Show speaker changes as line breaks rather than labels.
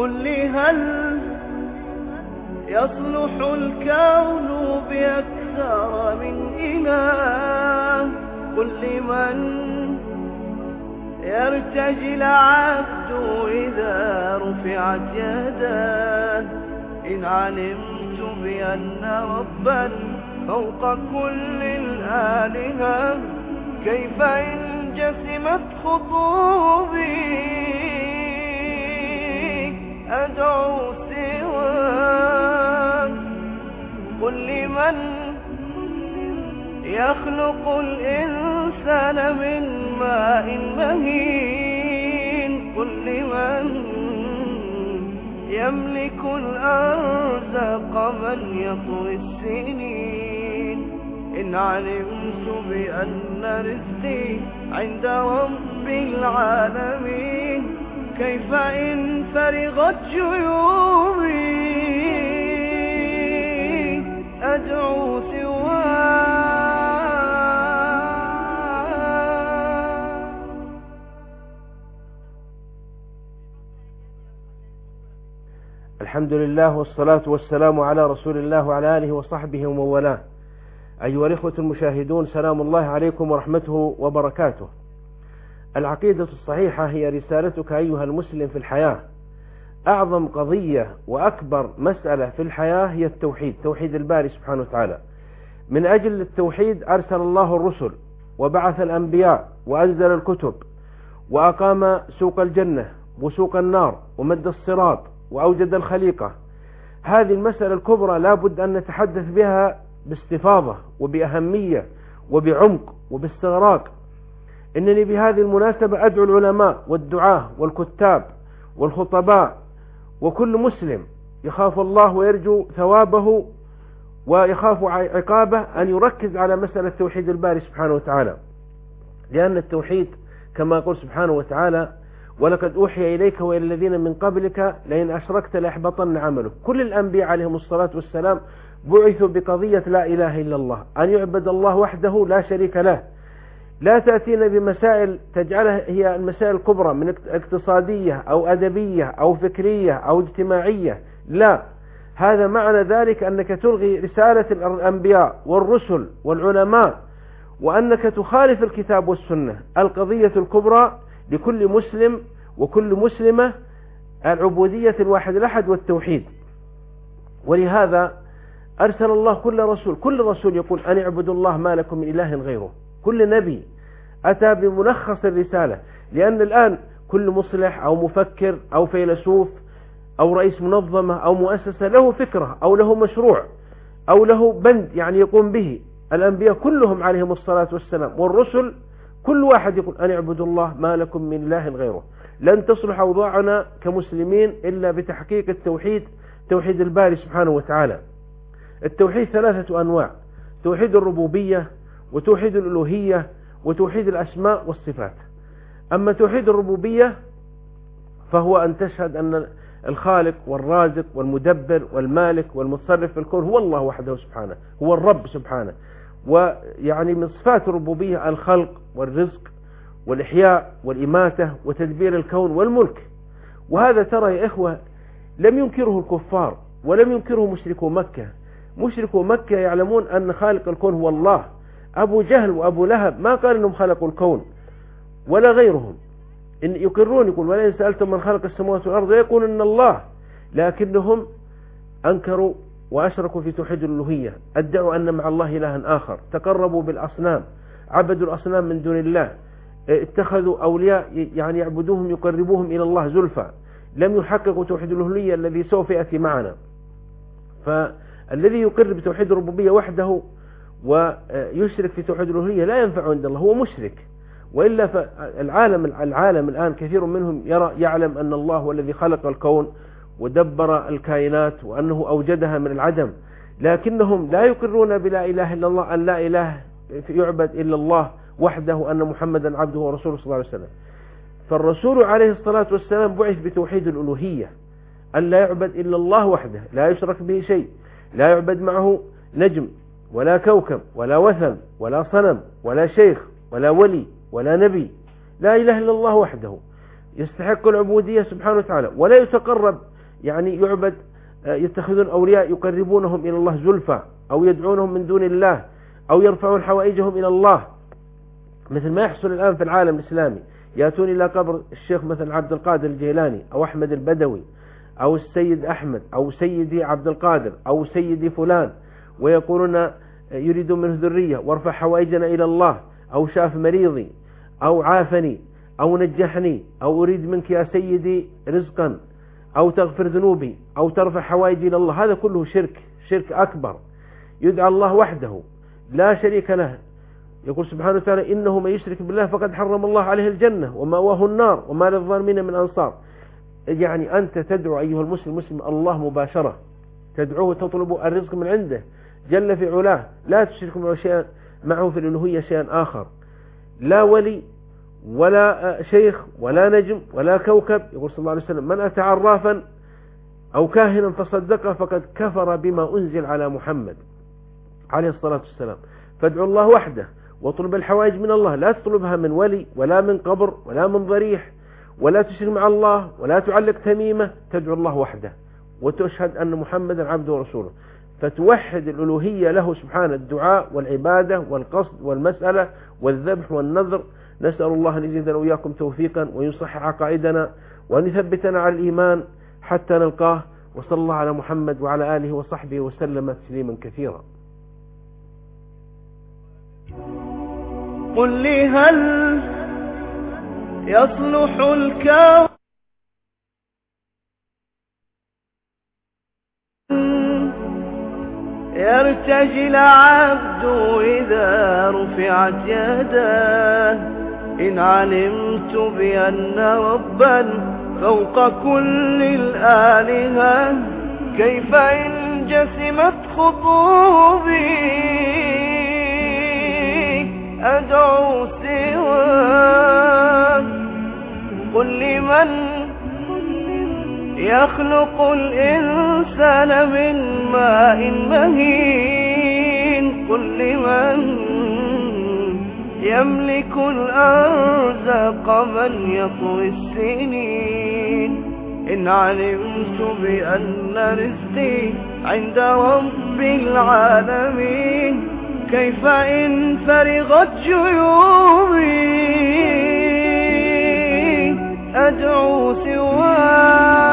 قل لي هل يصلح الكون بأكثر من إله؟ قل لي من يرتجي العبد إذا رفعت يداه؟ إن علمت بأن ربا فوق كل الآلهة، كيف إن جسمت خطوبي أدعو سواه؟ قل لي من يخلق الإنسان من ماء مهين؟ قل لي من يملك الأرزاق من يطوي السنين؟ إن علمت بأن رزقي عند رب العالمين، كيف إن فرغت جيوبي أدعو سواه؟
الحمد لله والصلاة والسلام على رسول الله وعلى آله وصحبه ومن والاه. أيها الإخوة المشاهدون، سلام الله عليكم ورحمته وبركاته. العقيدة الصحيحة هي رسالتك أيها المسلم في الحياة. أعظم قضية وأكبر مسألة في الحياة هي التوحيد، توحيد الباري سبحانه وتعالى. من أجل التوحيد أرسل الله الرسل وبعث الأنبياء وأنزل الكتب وأقام سوق الجنة وسوق النار ومد الصراط وأوجد الخليقة. هذه المسألة الكبرى لا بد أن نتحدث بها باستفاضة وبأهمية وبعمق وباستغراق. إنني بهذه المناسبة أدعو العلماء والدعاة والكتاب والخطباء وكل مسلم يخاف الله ويرجو ثوابه ويخاف عقابه أن يركز على مسألة توحيد الباري سبحانه وتعالى، لأن التوحيد كما قال سبحانه وتعالى: ولقد أوحي إليك وإلى الذين من قبلك لئن أشركت ليحبطن عملك. كل الأنبياء عليهم الصلاة والسلام بعثوا بقضية لا إله إلا الله، أن يعبد الله وحده لا شريك له. لا تأتينا بمسائل تجعلها هي المسائل الكبرى من اقتصادية أو أدبية أو فكرية أو اجتماعية، لا، هذا معنى ذلك أنك تلغي رسالة الأنبياء والرسل والعلماء، وأنك تخالف الكتاب والسنة. القضية الكبرى لكل مسلم وكل مسلمة العبودية الواحد الأحد والتوحيد. ولهذا أرسل الله كل رسول يقول أن اعبدوا الله ما لكم من إله غيره. كل نبي أتى بملخص الرسالة، لأن الآن كل مصلح أو مفكر أو فيلسوف أو رئيس منظمة أو مؤسسة له فكرة أو له مشروع أو له بند يعني يقوم به. الأنبياء كلهم عليهم الصلاة والسلام والرسل كل واحد يقول أن اعبدوا الله ما لكم من إله غيره. لن تصلح أوضاعنا كمسلمين إلا بتحقيق التوحيد، توحيد الباري سبحانه وتعالى. التوحيد 3 أنواع: توحيد الربوبية وتوحيد الألوهية وتوحيد الأسماء والصفات. أما توحيد الربوبية فهو أن تشهد أن الخالق والرازق والمدبر والمالك والمتصرف في الكون هو الله وحده سبحانه، هو الرب سبحانه. ويعني من صفات الربوبية الخلق والرزق والإحياء والإماتة وتدبير الكون والملك. وهذا ترى يا إخوة لم ينكره الكفار ولم ينكره مشركو مكة. مشركو مكة يعلمون أن خالق الكون هو الله. أبو جهل وأبو لهب ما قال أنهم خلقوا الكون ولا غيرهم، إن يقرون يقول ولئن سألتم من خلق السماوات والأرض يقول إن الله، لكنهم أنكروا وأشركوا في توحيد الألوهية، ادعوا أن مع الله إلها آخر، تقربوا بالأصنام، عبدوا الأصنام من دون الله، اتخذوا أولياء يعني يعبدوهم يقربوهم إلى الله زلفى، لم يحققوا توحيد الألوهية الذي سوف يأتي معنا. فالذي يقر بتوحيد الربوبية وحده ويشرك في توحيد الألوهية لا ينفع عند الله، هو مشرك. وإلا فالعالم الآن كثير منهم يعلم أن الله هو الذي خلق الكون ودبر الكائنات وأنه أوجدها من العدم، لكنهم لا يقرون بلا إله إلا الله، أن لا إله يعبد إلا الله وحده، أن محمدا عبده ورسوله صلى الله عليه وسلم. فالرسول عليه الصلاة والسلام بعث بتوحيد الألوهية، أن لا يعبد إلا الله وحده، لا يشرك به شيء، لا يعبد معه نجم ولا كوكب ولا وثن ولا صنم ولا شيخ ولا ولي ولا نبي، لا إله إلا الله وحده يستحق العبودية سبحانه وتعالى، ولا يتقرب يعني يعبد، يتخذون أولياء يقربونهم إلى الله زلفى، أو يدعونهم من دون الله، أو يرفعون حوائجهم إلى الله، مثل ما يحصل الآن في العالم الإسلامي. يأتون إلى قبر الشيخ مثل عبد القادر الجيلاني أو أحمد البدوي أو السيد أحمد أو سيدي عبد القادر أو سيدي فلان، ويقولون يريدون منه ذرية وارفع حوائجنا إلى الله، أو شاف مريضي، أو عافني، أو نجحني، أو أريد منك يا سيدي رزقا، أو تغفر ذنوبي، أو ترفع حوائجي إلى الله. هذا كله شرك أكبر. يدعى الله وحده لا شريك له. يقول سبحانه وتعالى: إنه من يشرك بالله فقد حرم الله عليه الجنة ومأواه النار وما للظالمين من أنصار. يعني أنت تدعو أيها المسلم الله مباشرة، تدعوه تطلب الرزق من عنده جل في علاه، لا تشرك معه في الألوهية شيئا آخر، لا ولي ولا شيخ ولا نجم ولا كوكب. يقول صلى الله عليه وسلم: من أتى عرافا أو كاهنا فصدقه فقد كفر بما أنزل على محمد عليه الصلاة والسلام. فادعوا الله وحده واطلب الحوائج من الله، لا تطلبها من ولي ولا من قبر ولا من ضريح، ولا تشرك مع الله ولا تعلق تميمة. تدعو الله وحده وتشهد أن محمدا عبده ورسوله، فتوحد الألوهية له سبحانه، الدعاء والعبادة والقصد والمسألة والذبح والنذر. نسأل الله أن يزيدنا وإياكم توفيقا ويصحح عقائدنا وأن يثبتنا على الإيمان حتى نلقاه. وصلى الله على محمد وعلى آله وصحبه وسلم تسليما كثيرا.
قل لي هل يصلح الكون يرتجي العبد إذا رفعت يداه؟ إن علمت بأن ربا فوق كل الآلهة، كيف إن جسمت خطوبي أدعو سواه؟ قل لمن يخلق الإنسان من ماء مهين؟ قل لمن يملك الأرزاق من يطوي السنين؟ إن علمت بأن رزقي عند رب العالمين، كيف إن فرغت جيوبي أدعو سواه؟